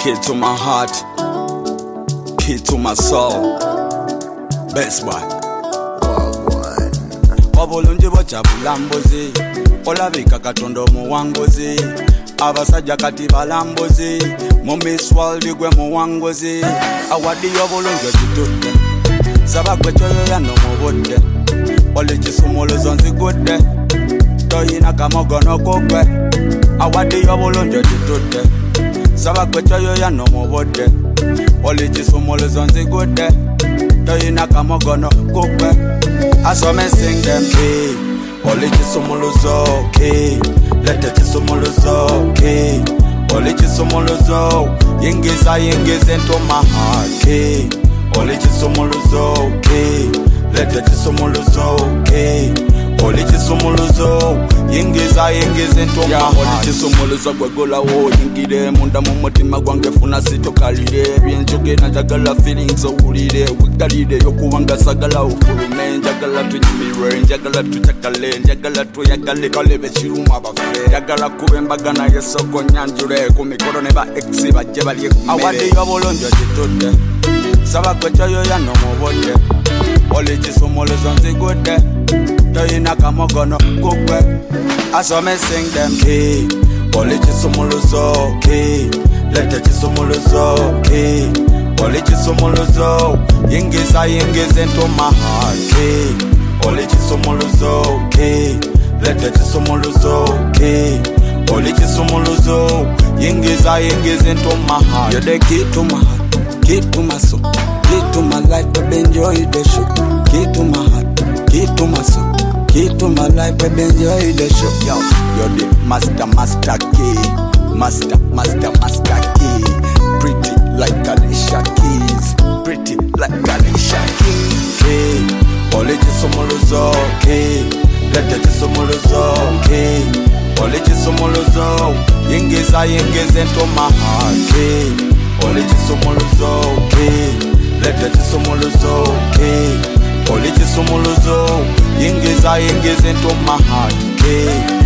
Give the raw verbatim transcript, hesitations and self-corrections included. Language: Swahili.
Key to my heart, key to my soul. Best boy. Obulungi bochabula mbuzi, olabika katondo muwanguzi. Abasajja kati balambuzi, mu Miss World gwe muwanguzi. Awadi obulungi ogitutte, saba gwe kyoyoya n'omubudde. Oli kisumuluzo nzigudde, toyina kamogono kugwe. Awadi obulungi ogitutte, saba gwe kyoyoya n'omubudde. Oli kisumuluzo nzigudde, toyina kamogono kugwe. I saw me sing them key, oli kisumuluzo key, lete kisumuluzo key, oli kisumuluzo, yingiza yingiza into my heart key, oli kisumuluzo key, lete kisumuluzo key, oli kisumuluzo, yingiza yingiza into my heart. Oli kisumuluzo gwegola wo yingire munda mu mutima gwange funa sitokalire byenjoge na jagala feelings owulire wigalire yokuwanga sagala ofulume njagala tunyimire njagala tutakale njagala tuyagale kalebe kiruma bafe njagala kubembaga na yesoko nyanjure ku mikoro ne ba ex bajje bali kumere awadi yobulonjo gitutte saba kwe cyoyoya no mubodde oli kisumuluzo nzigudde toyina kamogono kugwe. I saw me sing them key, oli kisumuluzo key, lete kisumuluzo key, oli kisumuluzo, yingiza yingiza into my heart key, oli kisumuluzo key, lete kisumuluzo key, oli kisumuluzo, yingiza yingiza into my heart. You're the key to my heart, key to my soul, key to my life, baby enjoy the show. Key to my heart, key to my soul, key to my life, baby enjoy the show. Yo, you're the master, master key, master, master, master key. Pretty like Alicia Keys, pretty like Alicia Keys. Key, oli kisumuluzo key, lete kisumuluzo key, oli kisumuluzo, yingiza yingiza into my heart key, oli kisumuluzo key, lete kisumuluzo key, oli kisumuluzo, yingiza yingiza into my heart key.